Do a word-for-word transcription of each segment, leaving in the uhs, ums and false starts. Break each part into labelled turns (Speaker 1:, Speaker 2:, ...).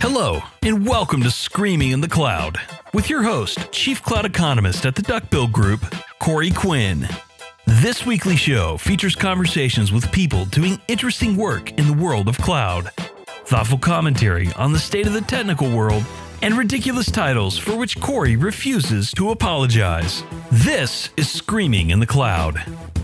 Speaker 1: Hello, and welcome to Screaming in the Cloud, with your host, Chief Cloud Economist at the Duckbill Group, Corey Quinn. This weekly show features conversations with people doing interesting work in the world of cloud, thoughtful commentary on the state of the technical world, and ridiculous titles for which Corey refuses to apologize. This is Screaming in the Cloud.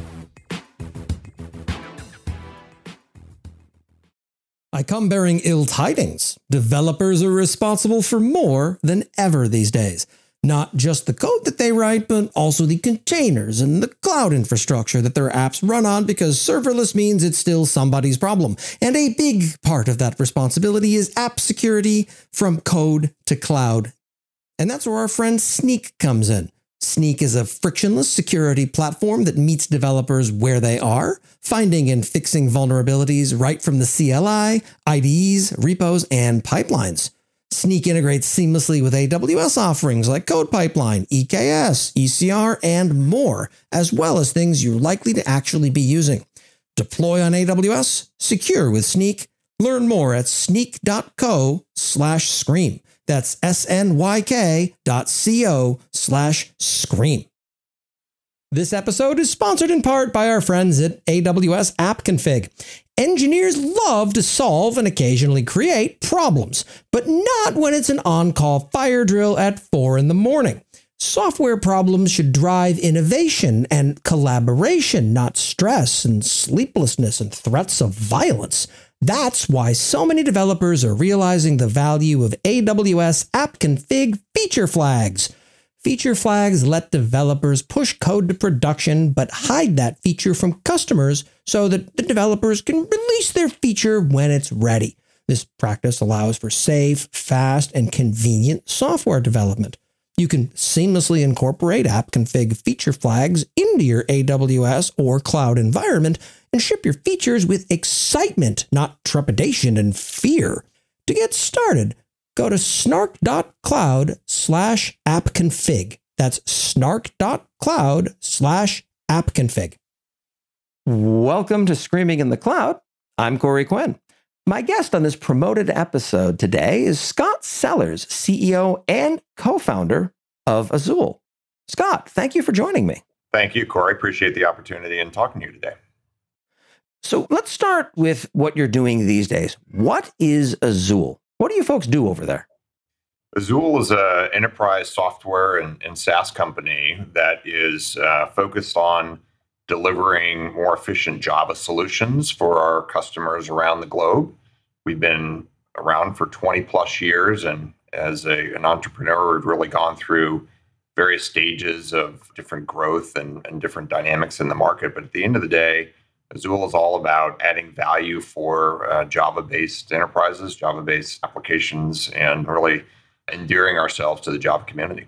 Speaker 2: I come bearing ill tidings. Developers are responsible for more than ever these days. Not just the code that they write, but also the containers and the cloud infrastructure that their apps run on, because serverless means it's still somebody's problem. And a big part of that responsibility is app security from code to cloud. And that's where our friend Snyk comes in. Snyk is a frictionless security platform that meets developers where they are, finding and fixing vulnerabilities right from the C L I, I D Es, repos, and pipelines. Snyk integrates seamlessly with A W S offerings like CodePipeline, E K S, E C R, and more, as well as things you're likely to actually be using. Deploy on A W S, secure with Snyk. Learn more at snyk.co slash scream. That's S-N-Y-K dot C-O slash scream. This episode is sponsored in part by our friends at A W S App Config. Engineers love to solve and occasionally create problems, but not when it's an on-call fire drill at four in the morning. Software problems should drive innovation and collaboration, not stress and sleeplessness and threats of violence. That's why so many developers are realizing the value of A W S App Config feature flags. Feature flags let developers push code to production, but hide that feature from customers so that the developers can release their feature when it's ready. This practice allows for safe, fast, and convenient software development. You can seamlessly incorporate App Config feature flags into your A W S or cloud environment and ship your features with excitement, not trepidation and fear. To get started, go to snark.cloud slash appconfig. That's snark.cloud slash appconfig. Welcome to Screaming in the Cloud. I'm Corey Quinn. My guest on this promoted episode today is Scott Sellers, C E O and co-founder of Azul. Scott, thank you for joining me.
Speaker 3: Thank you, Corey. Appreciate the opportunity and talking to you today.
Speaker 2: So let's start with what you're doing these days. What is Azul? What do you folks do over there?
Speaker 3: Azul is an enterprise software and, and SaaS company that is uh, focused on delivering more efficient Java solutions for our customers around the globe. We've been around for twenty plus years, and as a, an entrepreneur, we've really gone through various stages of different growth and, and different dynamics in the market. But at the end of the day, Azul is all about adding value for uh, Java-based enterprises, Java-based applications, and really endearing ourselves to the Java community.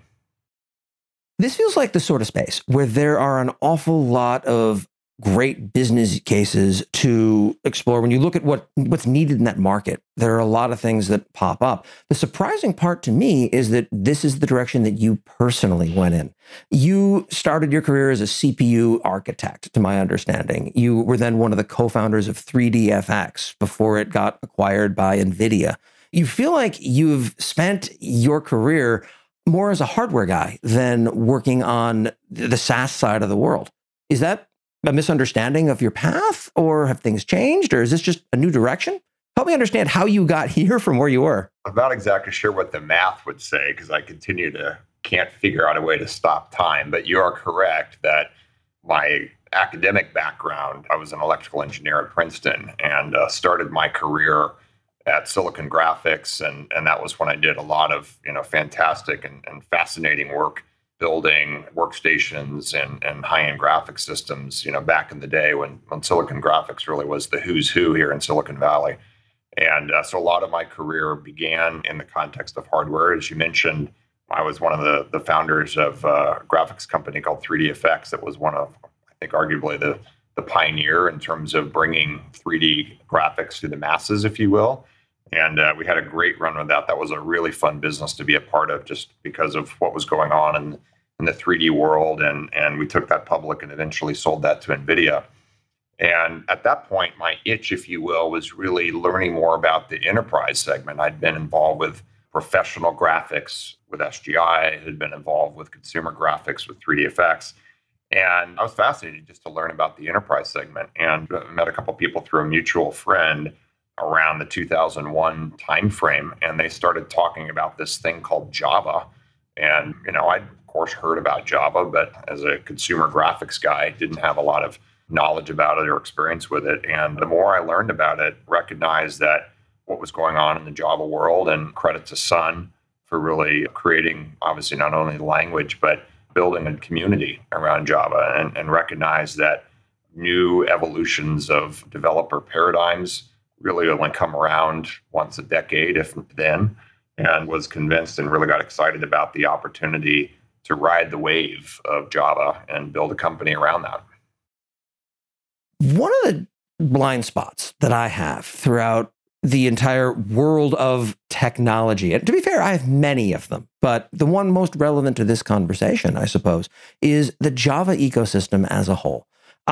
Speaker 2: This feels like the sort of space where there are an awful lot of great business cases to explore. When you look at what, what's needed in that market, there are a lot of things that pop up. The surprising part to me is that this is the direction that you personally went in. You started your career as a C P U architect, to my understanding. You were then one of the co-founders of three D F X before it got acquired by NVIDIA. You feel like you've spent your career more as a hardware guy than working on the SaaS side of the world. Is that a misunderstanding of your path, or have things changed, or is this just a new direction? Help me understand how you got here from where you were.
Speaker 3: I'm not exactly sure what the math would say because I continue to can't figure out a way to stop time, but you are correct that my academic background, I was an electrical engineer at Princeton and uh, started my career at Silicon Graphics, and, and that was when I did a lot of you know fantastic and, and fascinating work building workstations and, and high-end graphic systems, you know, back in the day when, when Silicon Graphics really was the who's who here in Silicon Valley. And uh, so a lot of my career began in the context of hardware. As you mentioned, I was one of the, the founders of a graphics company called three D F X that was one of, I think, arguably the, the pioneer in terms of bringing three D graphics to the masses, if you will. And uh, we had a great run with that. That was a really fun business to be a part of just because of what was going on in, in the three D world. And, and we took that public and eventually sold that to NVIDIA. And at that point, my itch, if you will, was really learning more about the enterprise segment. I'd been involved with professional graphics with S G I, had been involved with consumer graphics with three D F X. And I was fascinated just to learn about the enterprise segment, and met a couple of people through a mutual friend around the two thousand one timeframe. And they started talking about this thing called Java. And, you know, I'd of course heard about Java, but as a consumer graphics guy, didn't have a lot of knowledge about it or experience with it. And the more I learned about it, recognized that what was going on in the Java world, and credit to Sun for really creating, obviously, not only the language, but building a community around Java, and, and recognize that new evolutions of developer paradigms really only come around once a decade, if then, and was convinced and really got excited about the opportunity to ride the wave of Java and build a company around that.
Speaker 2: One of the blind spots that I have throughout the entire world of technology, and to be fair, I have many of them, but the one most relevant to this conversation, I suppose, is the Java ecosystem as a whole.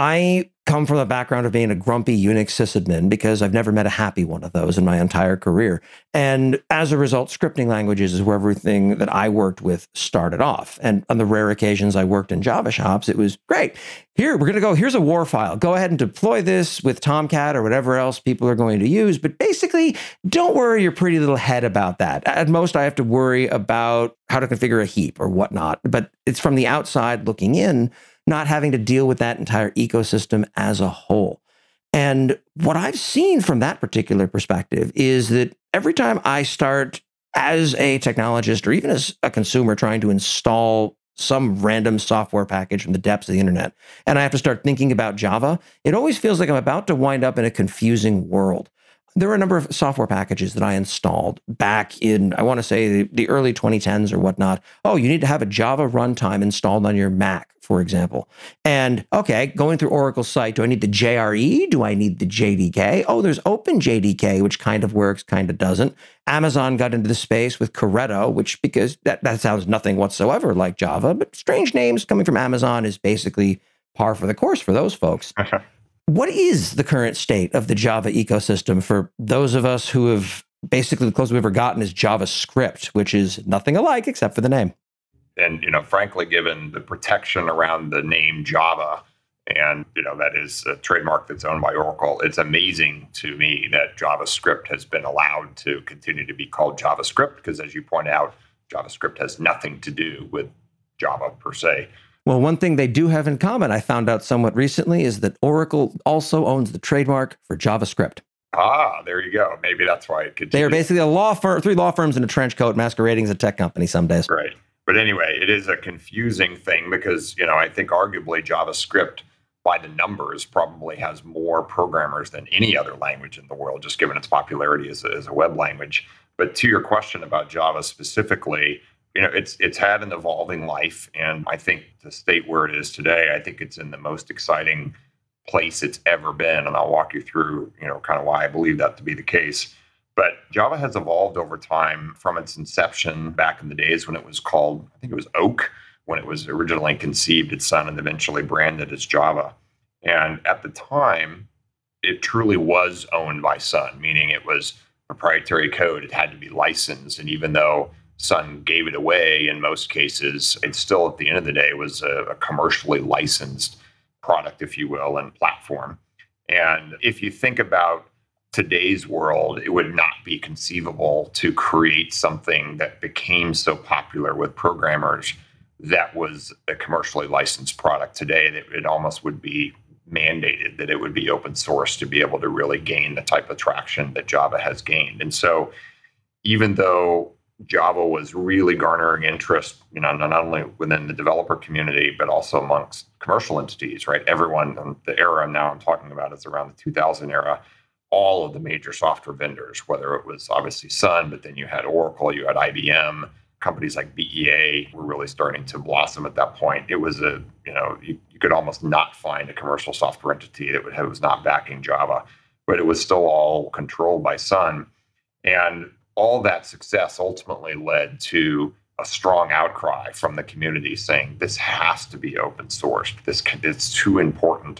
Speaker 2: I come from a background of being a grumpy Unix sysadmin because I've never met a happy one of those in my entire career. And as a result, scripting languages is where everything that I worked with started off. And on the rare occasions I worked in Java shops, it was great. Here, we're going to go, here's a war file. Go ahead and deploy this with Tomcat or whatever else people are going to use. But basically, don't worry your pretty little head about that. At most, I have to worry about how to configure a heap or whatnot. But it's from the outside looking in, not having to deal with that entire ecosystem as a whole. And what I've seen from that particular perspective is that every time I start as a technologist or even as a consumer trying to install some random software package from the depths of the internet, and I have to start thinking about Java, it always feels like I'm about to wind up in a confusing world. There were a number of software packages that I installed back in, I want to say, the, the early twenty tens or whatnot. Oh, you need to have a Java runtime installed on your Mac, for example. And, okay, going through Oracle's site, do I need the J R E? Do I need the J D K? Oh, there's OpenJDK, which kind of works, kind of doesn't. Amazon got into the space with Corretto, which, because that, that sounds nothing whatsoever like Java, but strange names coming from Amazon is basically par for the course for those folks. What is the current state of the Java ecosystem for those of us who have basically the closest we've ever gotten is JavaScript, which is nothing alike except for the name?
Speaker 3: And, you know, frankly, given the protection around the name Java, and, you know, that is a trademark that's owned by Oracle, it's amazing to me that JavaScript has been allowed to continue to be called JavaScript, because as you point out, JavaScript has nothing to do with Java per se.
Speaker 2: Well, one thing they do have in common, I found out somewhat recently, is that Oracle also owns the trademark for JavaScript.
Speaker 3: Ah, there you go. Maybe that's why it continues.
Speaker 2: They are basically a law firm, three law firms in a trench coat masquerading as a tech company some days.
Speaker 3: Right. But anyway, it is a confusing thing because, you know, I think arguably JavaScript by the numbers probably has more programmers than any other language in the world, just given its popularity as a, as a web language. But to your question about Java specifically, you know, it's it's had an evolving life, and I think to state where it is today, I think it's in the most exciting place it's ever been, and I'll walk you through, you know, kind of why I believe that to be the case. But Java has evolved over time from its inception back in the days when it was called, I think it was Oak, when it was originally conceived at Sun and eventually branded as Java. And at the time, it truly was owned by Sun, meaning it was proprietary code. It had to be licensed, and even though Sun gave it away in most cases, it still, at the end of the day, was a, a commercially licensed product, if you will, and platform. And if you think about today's world, it would not be conceivable to create something that became so popular with programmers that was a commercially licensed product today, that it almost would be mandated that it would be open source to be able to really gain the type of traction that Java has gained. And so even though Java was really garnering interest, you know, not only within the developer community, but also amongst commercial entities, right? Everyone, the era now I'm talking about is around the two thousand era, all of the major software vendors, whether it was obviously Sun, but then you had Oracle, you had I B M, companies like B E A were really starting to blossom at that point. It was a, you know, you, you could almost not find a commercial software entity that would have, was not backing Java, but it was still all controlled by Sun. And all that success ultimately led to a strong outcry from the community saying this has to be open sourced. This can, it's too important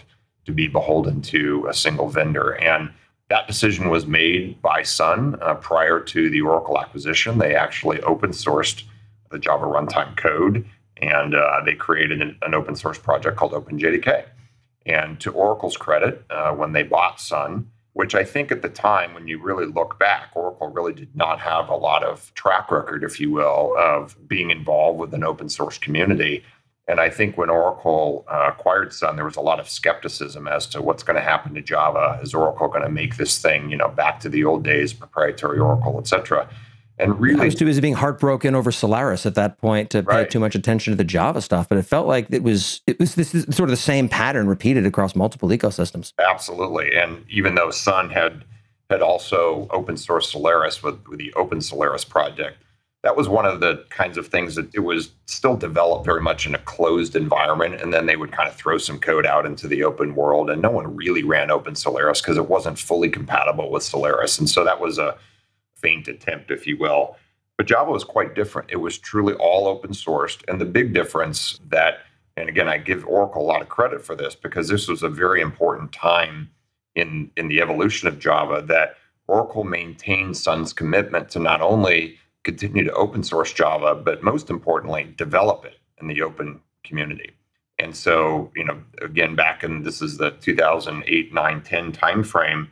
Speaker 3: to be beholden to a single vendor. And that decision was made by Sun uh, prior to the Oracle acquisition. They actually open sourced the Java runtime code, and uh, they created an, an open source project called OpenJDK. And to Oracle's credit, uh, when they bought Sun, which I think at the time, when you really look back, Oracle really did not have a lot of track record, if you will, of being involved with an open source community. And I think when Oracle uh, acquired Sun, there was a lot of skepticism as to what's going to happen to Java. Is Oracle going to make this thing, you know, back to the old days, proprietary Oracle, et cetera? And really,
Speaker 4: I was too busy being heartbroken over Solaris at that point to pay
Speaker 3: right.
Speaker 4: too much attention to the Java stuff. But it felt like it was it was this is sort of the same pattern repeated across multiple ecosystems.
Speaker 3: Absolutely. And even though Sun had had also open sourced Solaris with, with the Open Solaris project, that was one of the kinds of things that it was still developed very much in a closed environment. And then they would kind of throw some code out into the open world. And no one really ran Open Solaris because it wasn't fully compatible with Solaris. And so that was a faint attempt, if you will. But Java was quite different. It was truly all open sourced. And the big difference that, and again, I give Oracle a lot of credit for this because this was a very important time in, in the evolution of Java, that Oracle maintained Sun's commitment to not only continue to open source Java, but most importantly, develop it in the open community. And so, you know, again, back in, this is the two thousand eight, nine, ten timeframe,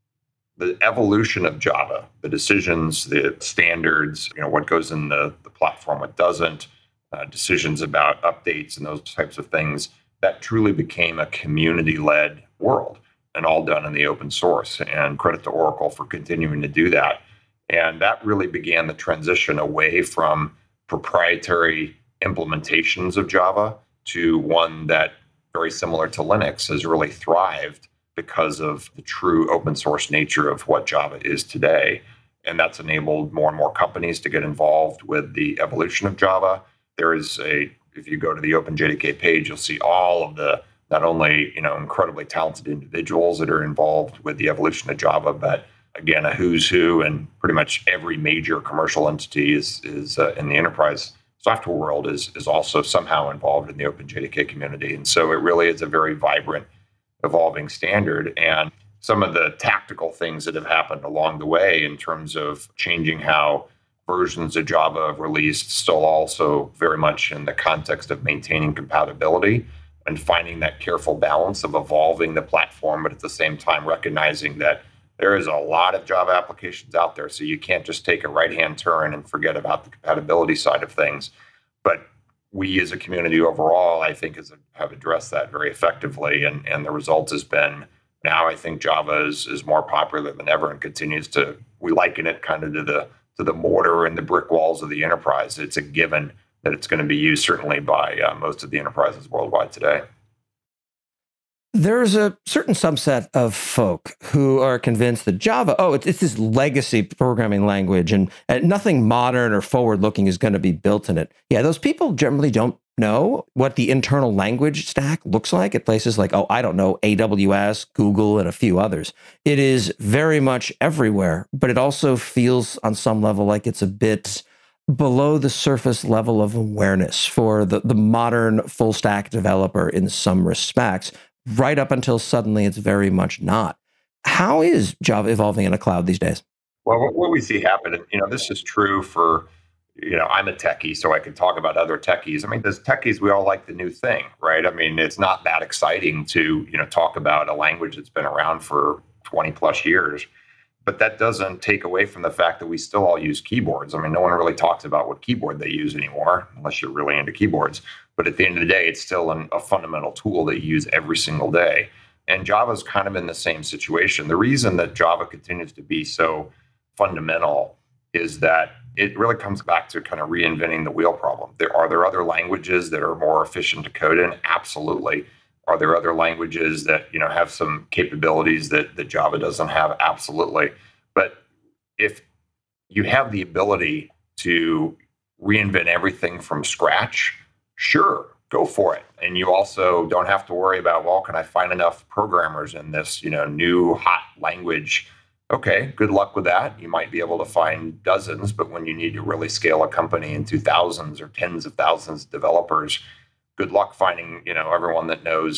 Speaker 3: the evolution of Java, the decisions, the standards, you know, what goes in the, the platform, what doesn't, uh, decisions about updates and those types of things, that truly became a community-led world and all done in the open source. And credit to Oracle for continuing to do that. And that really began the transition away from proprietary implementations of Java to one that, very similar to Linux, has really thrived because of the true open source nature of what Java is today. And that's enabled more and more companies to get involved with the evolution of Java. There is a, if you go to the OpenJDK page, you'll see all of the, not only, you know, incredibly talented individuals that are involved with the evolution of Java, but again, a who's who, and pretty much every major commercial entity is, is uh, in the enterprise software world is, is also somehow involved in the OpenJDK community. And so it really is a very vibrant, evolving standard. And some of the tactical things that have happened along the way in terms of changing how versions of Java have released, still also very much in the context of maintaining compatibility and finding that careful balance of evolving the platform, but at the same time recognizing that there is a lot of Java applications out there. So you can't just take a right-hand turn and forget about the compatibility side of things. But we as a community overall, I think, has, have addressed that very effectively. And, and the result has been, now I think Java is, is more popular than ever and continues to, we liken it kind of to the, to the mortar and the brick walls of the enterprise. It's a given that it's going to be used certainly by uh, most of the enterprises worldwide today.
Speaker 4: There's a certain subset of folk who are convinced that Java, oh, it's, it's this legacy programming language and, and nothing modern or forward-looking is going to be built in it. Yeah, those people generally don't know what the internal language stack looks like at places like, oh, I don't know, A W S, Google, and a few others. It is very much everywhere, but it also feels on some level like it's a bit below the surface level of awareness for the, the modern full-stack developer in some respects, right up until suddenly it's very much not. How is Java evolving in a cloud these days?
Speaker 3: Well, what, what we see happen, you know, this is true for, you know, I'm a techie, so I can talk about other techies. I mean, as techies, we all like the new thing, right? I mean, it's not that exciting to, you know, talk about a language that's been around for twenty plus years. But that doesn't take away from the fact that we still all use keyboards. I mean, no one really talks about what keyboard they use anymore, unless you're really into keyboards. But at the end of the day, it's still an, a fundamental tool that you use every single day. And Java's kind of in the same situation. The reason that Java continues to be so fundamental is that it really comes back to kind of reinventing the wheel problem. There are there other languages that are more efficient to code in? Absolutely. Are there other languages that, you know, have some capabilities that, that Java doesn't have? Absolutely. But if you have the ability to reinvent everything from scratch, sure, go for it. And you also don't have to worry about, well, can I find enough programmers in this, you know, new hot language? Okay, good luck with that. You might be able to find dozens, but when you need to really scale a company into thousands or tens of thousands of developers, good luck finding, you know, everyone that knows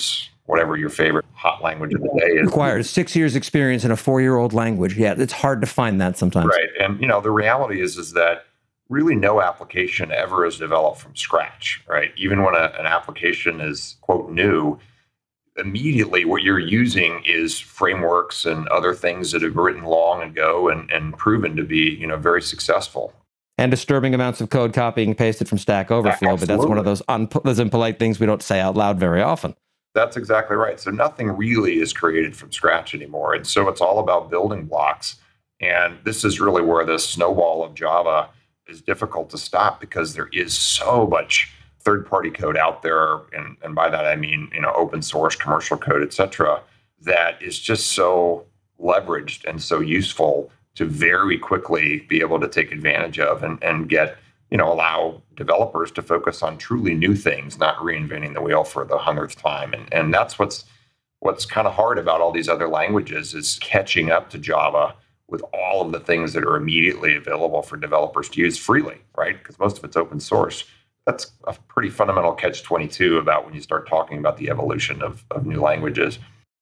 Speaker 3: whatever your favorite hot language of the day is.
Speaker 4: Required six years experience in a four-year-old language. Yeah, it's hard to find that sometimes.
Speaker 3: Right. And, you know, the reality is, is that really no application ever is developed from scratch, right? Even when a, an application is, quote, new, immediately what you're using is frameworks and other things that have been written long ago and, and proven to be, you know, very successful.
Speaker 4: And disturbing amounts of code copying and pasted from Stack Overflow,
Speaker 3: Absolutely.
Speaker 4: But that's one of those, un- those impolite things we don't say out loud very often.
Speaker 3: That's exactly right. So nothing really is created from scratch anymore. And so it's all about building blocks. And this is really where the snowball of Java is difficult to stop, because there is so much third-party code out there. And, and by that, I mean, you know, open source, commercial code, et cetera, that is just so leveraged and so useful to very quickly be able to take advantage of and, and get, you know, allow developers to focus on truly new things, not reinventing the wheel for the hundredth time. And, and that's what's what's kind of hard about all these other languages, is catching up to Java with all of the things that are immediately available for developers to use freely, right? Because most of it's open source. That's a pretty fundamental catch twenty-two about when you start talking about the evolution of, of new languages.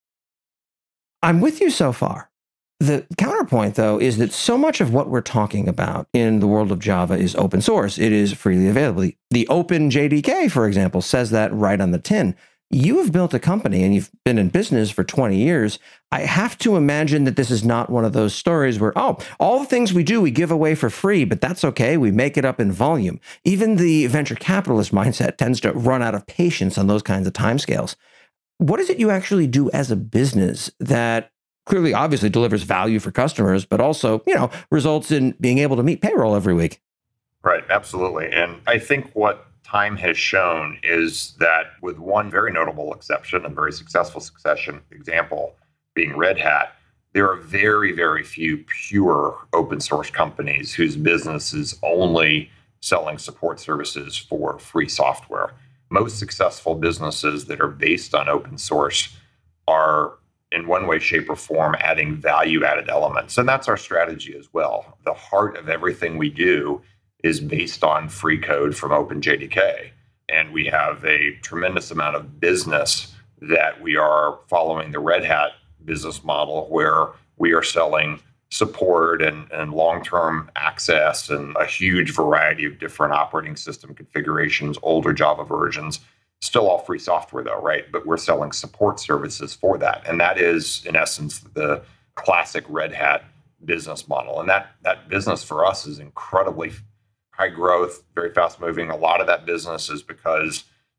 Speaker 4: I'm with you so far. The counterpoint, though, is that so much of what we're talking about in the world of Java is open source. It is freely available. The Open J D K, for example, says that right on the tin. You have built a company and you've been in business for twenty years. I have to imagine that this is not one of those stories where, oh, all the things we do, we give away for free, but that's okay. We make it up in volume. Even the venture capitalist mindset tends to run out of patience on those kinds of timescales. What is it you actually do as a business that clearly, obviously delivers value for customers, but also, you know, results in being able to meet payroll every week?
Speaker 3: Right, absolutely. And I think what time has shown is that, with one very notable exception, a very successful succession example being Red Hat, there are very, very few pure open source companies whose business is only selling support services for free software. Most successful businesses that are based on open source are, in one way, shape, or form, adding value-added elements. And that's our strategy as well. The heart of everything we do is based on free code from Open J D K. And we have a tremendous amount of business that we are following the Red Hat business model, where we are selling support and, and long-term access and a huge variety of different operating system configurations, older Java versions. Still all free software though, right? But we're selling support services for that. And that is, in essence, the classic Red Hat business model. And that that business for us is incredibly high growth, very fast moving. A lot of that business is because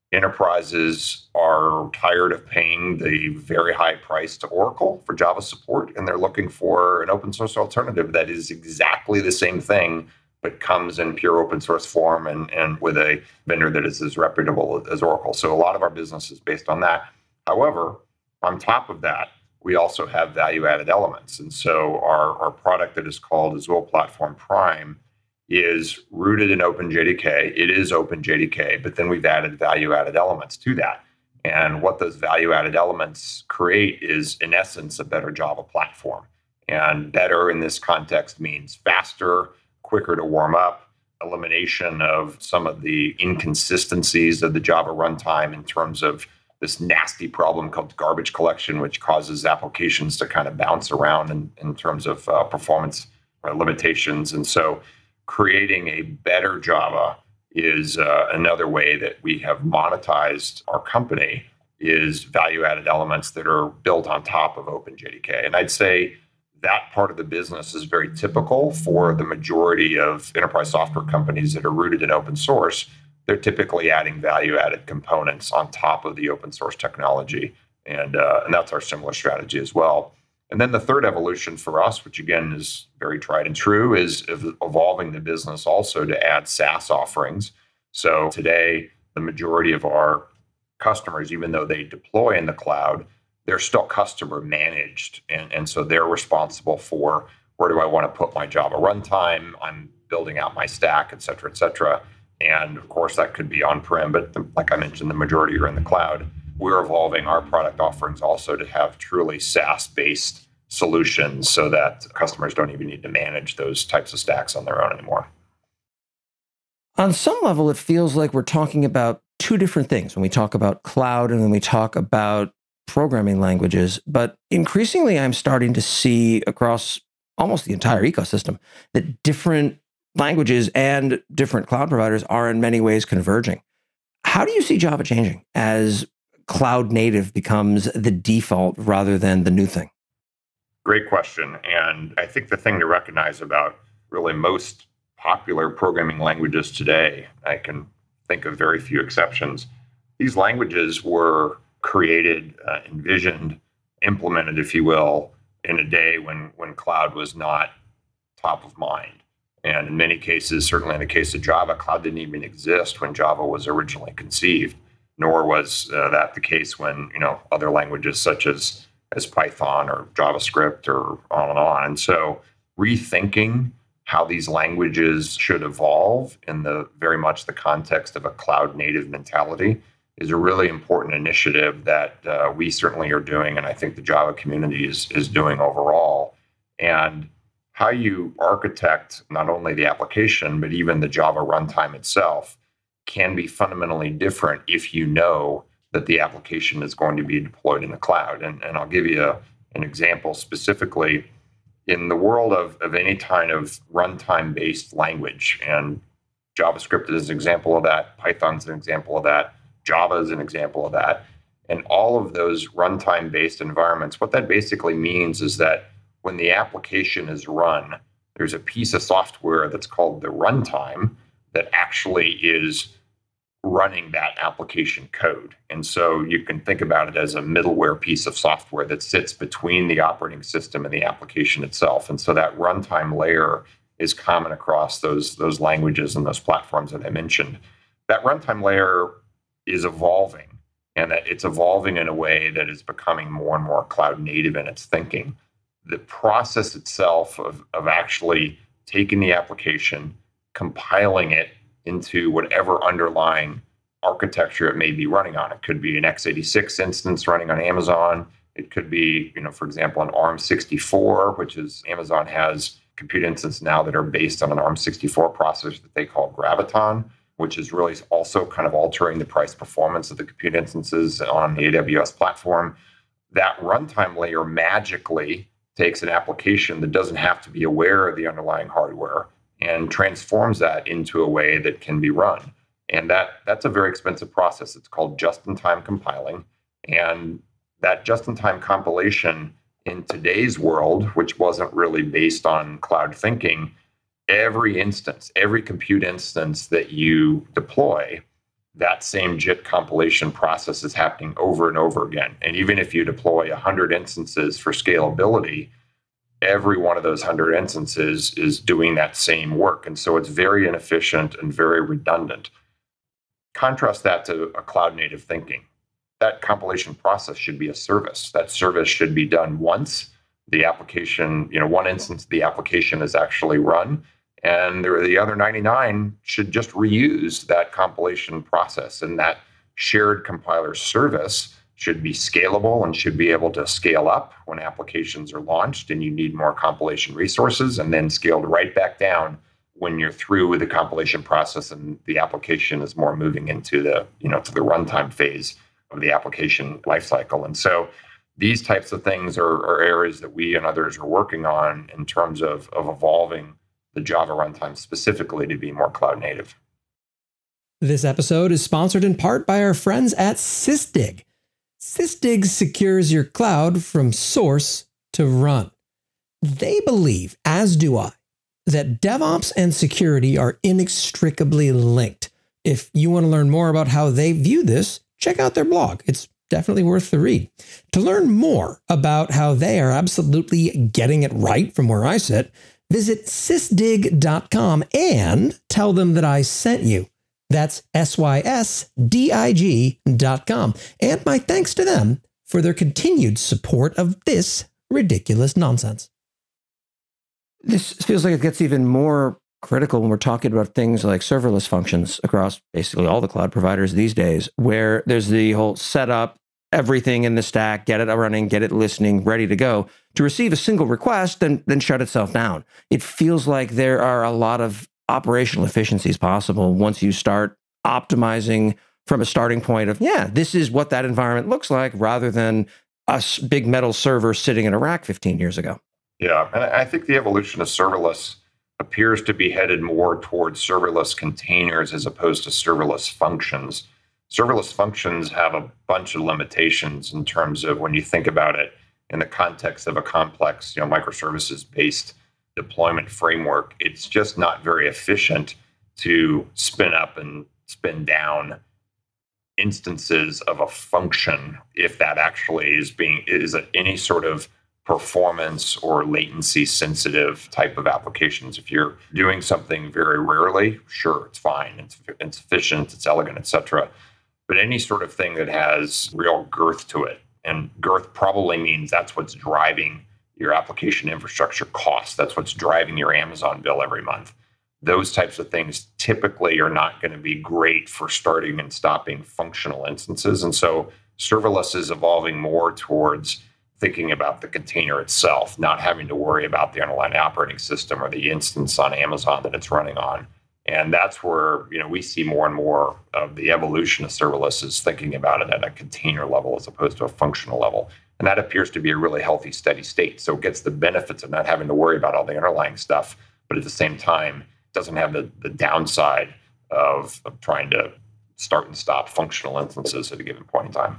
Speaker 3: enterprises are tired of paying the very high price to Oracle for Java support, and they're looking for an open source alternative that is exactly the same thing, but comes in pure open source form and, and with a vendor that is as reputable as Oracle. So a lot of our business is based on that. However, on top of that, we also have value-added elements. And so our, our product that is called Azure Platform Prime is rooted in Open J D K. It is Open J D K, but then we've added value-added elements to that. And what those value-added elements create is, in essence, a better Java platform. And better in this context means faster, quicker to warm up, elimination of some of the inconsistencies of the Java runtime in terms of this nasty problem called garbage collection, which causes applications to kind of bounce around in, in terms of uh, performance uh, limitations. And so creating a better Java is uh, another way that we have monetized our company, is value-added elements that are built on top of Open J D K. And I'd say that part of the business is very typical for the majority of enterprise software companies that are rooted in open source. They're typically adding value-added components on top of the open source technology. And, uh, and that's our similar strategy as well. And then the third evolution for us, which again is very tried and true, is evolving the business also to add SaaS offerings. So today, the majority of our customers, even though they deploy in the cloud, they're still customer managed. And, and so they're responsible for, where do I want to put my Java runtime? I'm building out my stack, et cetera, et cetera. And of course, that could be on-prem, but the, like I mentioned, the majority are in the cloud. We're evolving our product offerings also to have truly SaaS-based solutions so that customers don't even need to manage those types of stacks on their own anymore.
Speaker 4: On some level, it feels like we're talking about two different things when we talk about cloud and when we talk about programming languages, but increasingly I'm starting to see across almost the entire ecosystem that different languages and different cloud providers are in many ways converging. How do you see Java changing as cloud native becomes the default rather than the new thing?
Speaker 3: Great question. And I think the thing to recognize about really most popular programming languages today, I can think of very few exceptions. These languages were created, uh, envisioned, implemented, if you will, in a day when, when cloud was not top of mind. And in many cases, certainly in the case of Java, cloud didn't even exist when Java was originally conceived, nor was uh, that the case when, you know, other languages such as, as Python or JavaScript or on and on. And so rethinking how these languages should evolve in the very much the context of a cloud native mentality is a really important initiative that uh, we certainly are doing, and I think the Java community is, is doing overall. And how you architect not only the application, but even the Java runtime itself can be fundamentally different if you know that the application is going to be deployed in the cloud. And, and I'll give you a, an example specifically. In the world of, of any kind of runtime-based language, and JavaScript is an example of that, Python's an example of that, Java is an example of that, and all of those runtime-based environments, what that basically means is that when the application is run, there's a piece of software that's called the runtime that actually is running that application code. And so you can think about it as a middleware piece of software that sits between the operating system and the application itself. And so that runtime layer is common across those, those languages and those platforms that I mentioned. That runtime layer is evolving, and that it's evolving in a way that is becoming more and more cloud native in its thinking. The process itself of, of actually taking the application, compiling it into whatever underlying architecture it may be running on. It could be an x eighty-six instance running on Amazon. It could be, you know, for example, an ARM sixty-four, which is Amazon has compute instances now that are based on an ARM sixty-four processor that they call Graviton, which is really also kind of altering the price performance of the compute instances on the A W S platform. That runtime layer magically takes an application that doesn't have to be aware of the underlying hardware and transforms that into a way that can be run. And that that's a very expensive process. It's called just-in-time compiling. And that just-in-time compilation in today's world, which wasn't really based on cloud thinking, every instance, every compute instance that you deploy, that same JIT compilation process is happening over and over again. And even if you deploy one hundred instances for scalability, every one of those one hundred instances is doing that same work. And so it's very inefficient and very redundant. Contrast that to a cloud native thinking. That compilation process should be a service. That service should be done once. The application, you know, one instance of the application is actually run, and the other ninety-nine should just reuse that compilation process. And that shared compiler service should be scalable and should be able to scale up when applications are launched and you need more compilation resources, and then scaled right back down when you're through with the compilation process and the application is more moving into the, you know, to the runtime phase of the application lifecycle. And so these types of things are, are areas that we and others are working on in terms of, of evolving the Java runtime specifically to be more cloud native.
Speaker 2: This episode is sponsored in part by our friends at Sysdig. Sysdig secures your cloud from source to run. They believe, as do I, that DevOps and security are inextricably linked. If you want to learn more about how they view this, check out their blog. It's definitely worth the read. To learn more about how they are absolutely getting it right from where I sit, visit sysdig dot com and tell them that I sent you. That's S Y S D I G dot com. And my thanks to them for their continued support of this ridiculous nonsense.
Speaker 4: This feels like it gets even more critical when we're talking about things like serverless functions across basically all the cloud providers these days, where there's the whole setup, everything in the stack, get it running, get it listening, ready to go, to receive a single request and then shut itself down. It feels like there are a lot of operational efficiencies possible once you start optimizing from a starting point of, yeah, this is what that environment looks like, rather than a big metal server sitting in a rack fifteen years ago.
Speaker 3: Yeah, and I think the evolution of serverless appears to be headed more towards serverless containers as opposed to serverless functions. Serverless functions have a bunch of limitations in terms of when you think about it in the context of a complex, you know, microservices-based deployment framework. It's just not very efficient to spin up and spin down instances of a function if that actually is being is a, any sort of performance or latency sensitive type of applications. If you're doing something very rarely, sure, it's fine, it's, it's efficient, it's elegant, et cetera. But any sort of thing that has real girth to it, and girth probably means that's what's driving your application infrastructure costs. That's what's driving your Amazon bill every month. Those types of things typically are not going to be great for starting and stopping functional instances. And so serverless is evolving more towards thinking about the container itself, not having to worry about the underlying operating system or the instance on Amazon that it's running on. And that's where, you know, we see more and more of the evolution of serverless is thinking about it at a container level as opposed to a functional level. And that appears to be a really healthy, steady state. So it gets the benefits of not having to worry about all the underlying stuff, but at the same time, doesn't have the, the downside of, of trying to start and stop functional instances at a given point in time.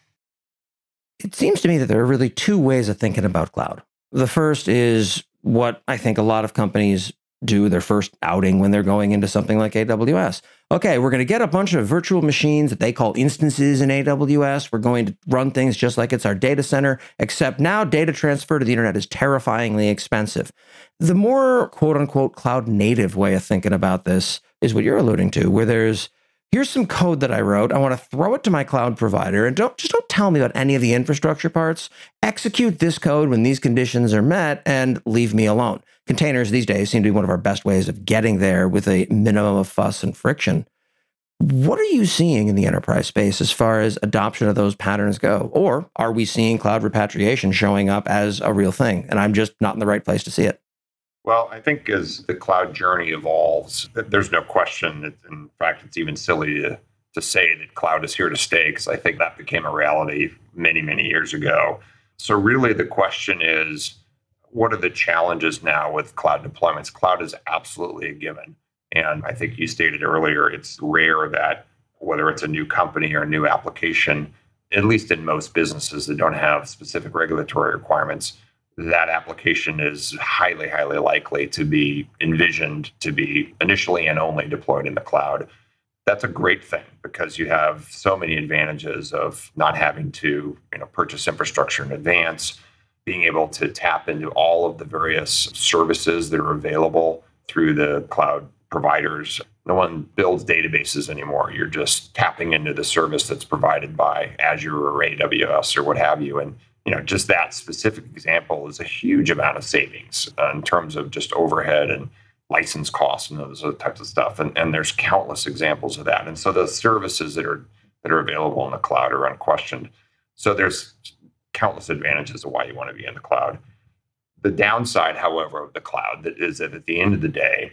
Speaker 4: It seems to me that there are really two ways of thinking about cloud. The first is what I think a lot of companies do their first outing when they're going into something like A W S. Okay, we're going to get a bunch of virtual machines that they call instances in A W S. We're going to run things just like it's our data center, except now data transfer to the internet is terrifyingly expensive. The more quote unquote cloud native way of thinking about this is what you're alluding to, where there's, here's some code that I wrote. I want to throw it to my cloud provider, and don't just don't tell me about any of the infrastructure parts. Execute this code when these conditions are met and leave me alone. Containers these days seem to be one of our best ways of getting there with a minimum of fuss and friction. What are you seeing in the enterprise space as far as adoption of those patterns go? Or are we seeing cloud repatriation showing up as a real thing, and I'm just not in the right place to see it?
Speaker 3: Well, I think as the cloud journey evolves, there's no question that, in fact, it's even silly to, to say that cloud is here to stay, because I think that became a reality many, many years ago. So really the question is, what are the challenges now with cloud deployments? Cloud is absolutely a given. And I think you stated earlier, it's rare that whether it's a new company or a new application, at least in most businesses that don't have specific regulatory requirements, that application is highly, highly likely to be envisioned to be initially and only deployed in the cloud. That's a great thing because you have so many advantages of not having to, you know, purchase infrastructure in advance, being able to tap into all of the various services that are available through the cloud providers. No one builds databases anymore. You're just tapping into the service that's provided by Azure or A W S or what have you. And you know, just that specific example is a huge amount of savings uh, in terms of just overhead and license costs and those other types of stuff. And, and there's countless examples of that. And so the services that are that are available in the cloud are unquestioned. So there's countless advantages of why you want to be in the cloud. The downside, however, of the cloud that is that at the end of the day,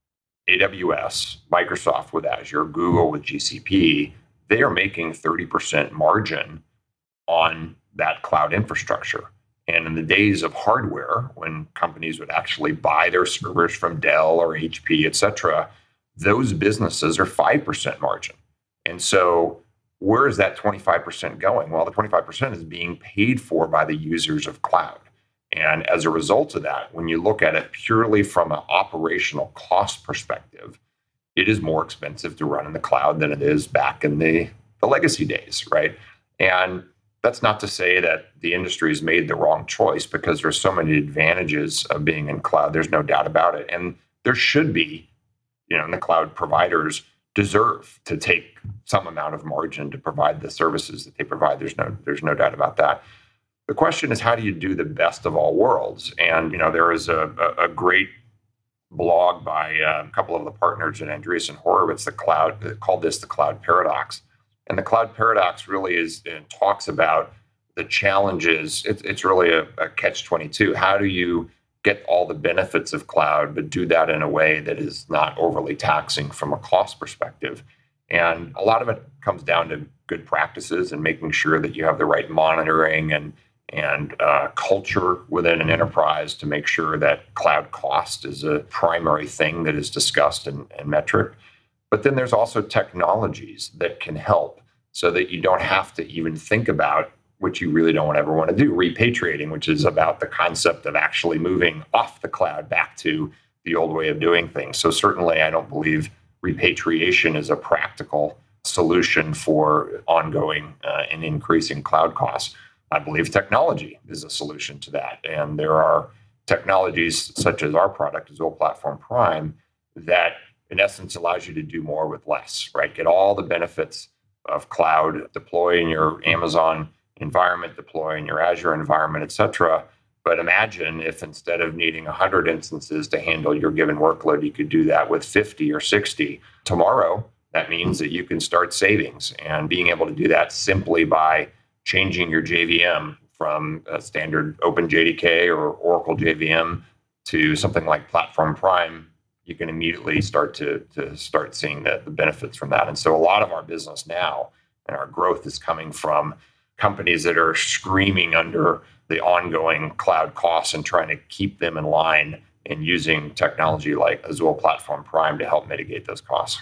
Speaker 3: A W S, Microsoft with Azure, Google with G C P, they are making thirty percent margin on that cloud infrastructure. And in the days of hardware, when companies would actually buy their servers from Dell or H P, et cetera, those businesses are five percent margin. And so where is that twenty-five percent going? Well, the twenty-five percent is being paid for by the users of cloud. And as a result of that, when you look at it purely from an operational cost perspective, it is more expensive to run in the cloud than it is back in the, the legacy days, right? And that's not to say that the industry has made the wrong choice, because there's so many advantages of being in cloud. There's no doubt about it. And there should be, you know, and the cloud providers deserve to take some amount of margin to provide the services that they provide. There's no, there's no doubt about that. The question is, how do you do the best of all worlds? And, you know, there is a, a, a great blog by uh, a couple of the partners in Andreessen Horowitz, the cloud, called this the cloud paradox. And the cloud paradox really is uh, talks about the challenges. It, it's really a, a catch twenty-two. How do you get all the benefits of cloud, but do that in a way that is not overly taxing from a cost perspective? And a lot of it comes down to good practices and making sure that you have the right monitoring and and uh, culture within an enterprise to make sure that cloud cost is a primary thing that is discussed and, and metric. But then there's also technologies that can help so that you don't have to even think about what you really don't ever want to do, repatriating, which is about the concept of actually moving off the cloud back to the old way of doing things. So certainly I don't believe repatriation is a practical solution for ongoing uh, and increasing cloud costs. I believe technology is a solution to that. And there are technologies such as our product, Azul Platform Prime, that in essence allows you to do more with less, right? Get all the benefits of cloud, deploy in your Amazon environment, deploy in your Azure environment, et cetera. But imagine if instead of needing one hundred instances to handle your given workload, you could do that with fifty or sixty. Tomorrow, that means that you can start savings and being able to do that simply by changing your J V M from a standard Open J D K or Oracle J V M to something like Platform Prime. You can immediately start to, to start seeing the, the benefits from that. And so a lot of our business now and our growth is coming from companies that are screaming under the ongoing cloud costs and trying to keep them in line and using technology like Azul Platform Prime to help mitigate those costs.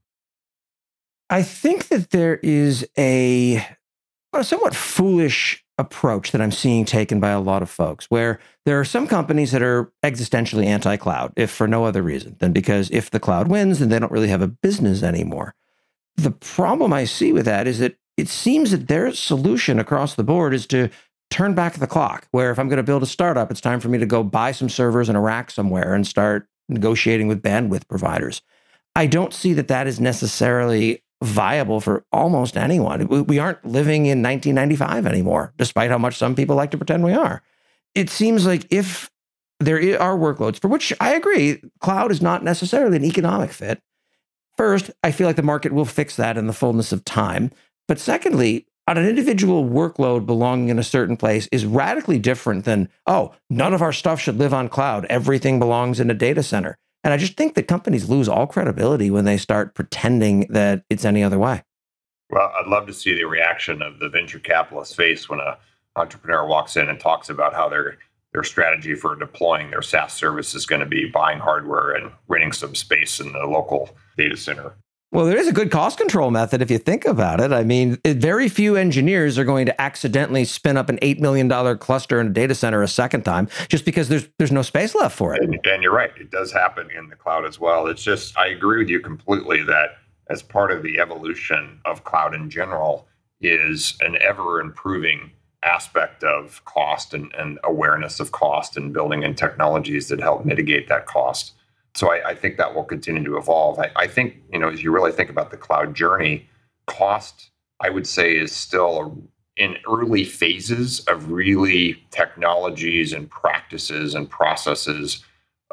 Speaker 4: I think that there is a, a somewhat foolish approach that I'm seeing taken by a lot of folks, where there are some companies that are existentially anti-cloud, if for no other reason than because if the cloud wins, then they don't really have a business anymore. The problem I see with that is that it seems that their solution across the board is to turn back the clock, where if I'm going to build a startup, it's time for me to go buy some servers in a rack somewhere and start negotiating with bandwidth providers. I don't see that that is necessarily viable for almost anyone. We aren't living in nineteen ninety-five anymore, despite how much some people like to pretend we are. It seems like if there are workloads for which I agree, cloud is not necessarily an economic fit. First, I feel like the market will fix that in the fullness of time. But secondly, on an individual workload belonging in a certain place is radically different than, oh, none of our stuff should live on cloud. Everything belongs in a data center. And I just think that companies lose all credibility when they start pretending that it's any other way.
Speaker 3: Well, I'd love to see the reaction of the venture capitalist face when an entrepreneur walks in and talks about how their their strategy for deploying their SaaS service is going to be buying hardware and renting some space in the local data center.
Speaker 4: Well, there is a good cost control method if you think about it. I mean, it, very few engineers are going to accidentally spin up an eight million dollars cluster in a data center a second time just because there's there's no space left for it.
Speaker 3: And, and you're right. It does happen in the cloud as well. It's just, I agree with you completely that as part of the evolution of cloud in general is an ever improving aspect of cost and, and awareness of cost and building in technologies that help mitigate that cost. So I, I think that will continue to evolve. I, I think, you know, as you really think about the cloud journey, cost, I would say, is still in early phases of really technologies and practices and processes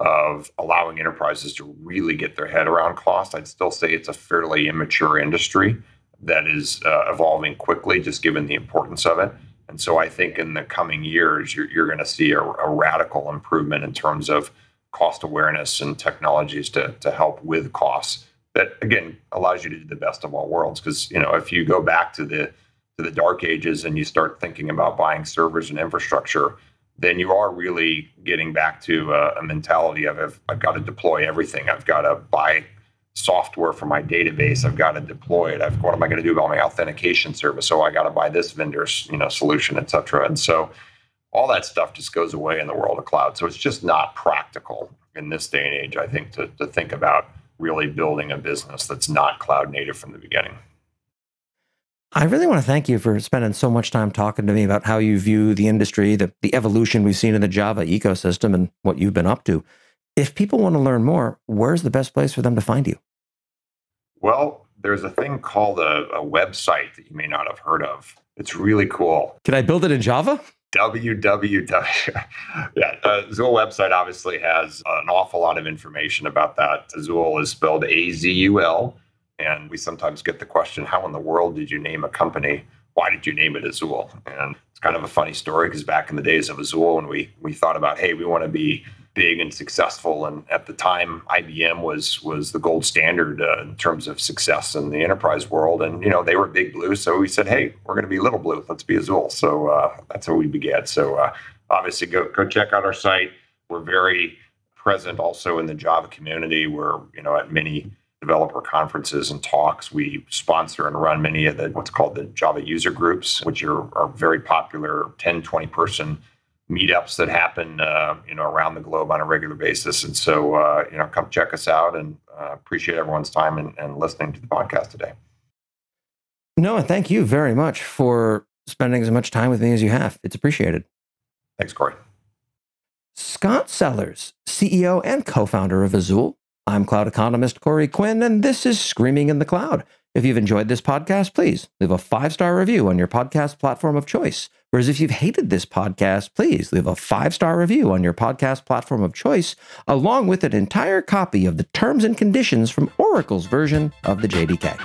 Speaker 3: of allowing enterprises to really get their head around cost. I'd still say it's a fairly immature industry that is uh, evolving quickly, just given the importance of it. And so I think in the coming years, you're, you're going to see a, a radical improvement in terms of cost awareness and technologies to, to help with costs that, again, allows you to do the best of all worlds. Because, you know, if you go back to the to the dark ages and you start thinking about buying servers and infrastructure, then you are really getting back to a, a mentality of, I've, I've got to deploy everything. I've got to buy software for my database. I've got to deploy it. I've, what am I going to do about my authentication service? So I got to buy this vendor's, you know, solution, et cetera. And so all that stuff just goes away in the world of cloud. So it's just not practical in this day and age, I think, to, to think about really building a business that's not cloud native from the beginning.
Speaker 4: I really want to thank you for spending so much time talking to me about how you view the industry, the, the evolution we've seen in the Java ecosystem, and what you've been up to. If people want to learn more, where's the best place for them to find you?
Speaker 3: Well, there's a thing called a, a website that you may not have heard of. It's really cool.
Speaker 4: Can I build it in Java?
Speaker 3: W W W. Yeah, uh, Azul website obviously has an awful lot of information about that. Azul is spelled A Z U L, and we sometimes get the question, how in the world did you name a company? Why did you name it Azul? And it's kind of a funny story because back in the days of Azul, when we we thought about, hey, we want to be big and successful. And at the time, I B M was was the gold standard uh, in terms of success in the enterprise world. And, you know, they were Big Blue. So we said, hey, we're going to be Little Blue. Let's be Azul. So uh, that's how we began. So uh, obviously, go go check out our site. We're very present also in the Java community. We're, you know, at many developer conferences and talks. We sponsor and run many of the what's called the Java user groups, which are, are very popular ten, twenty person meetups that happen, uh, you know, around the globe on a regular basis. And so, uh, you know, come check us out, and uh, appreciate everyone's time and, and listening to the podcast today.
Speaker 4: Noah, thank you very much for spending as much time with me as you have. It's appreciated.
Speaker 3: Thanks, Corey.
Speaker 4: Scott Sellers, C E O and co-founder of Azul. I'm cloud economist Corey Quinn, and this is Screaming in the Cloud. If you've enjoyed this podcast, please leave a five-star review on your podcast platform of choice. Whereas if you've hated this podcast, please leave a five-star review on your podcast platform of choice, along with an entire copy of the terms and conditions from Oracle's version of the J D K.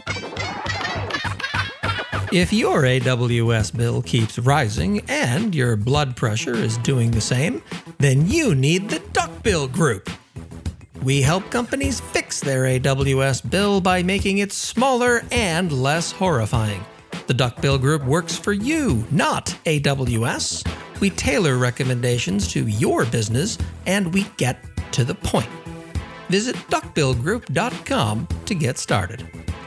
Speaker 2: If your A W S bill keeps rising and your blood pressure is doing the same, then you need the Duckbill Group. We help companies fix their A W S bill by making it smaller and less horrifying. The Duckbill Group works for you, not A W S. We tailor recommendations to your business, and we get to the point. Visit duckbill group dot com to get started.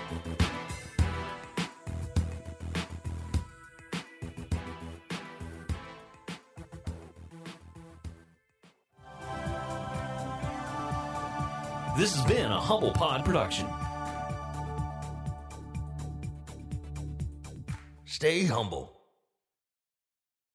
Speaker 1: This has been a Humble Pod production. Stay humble.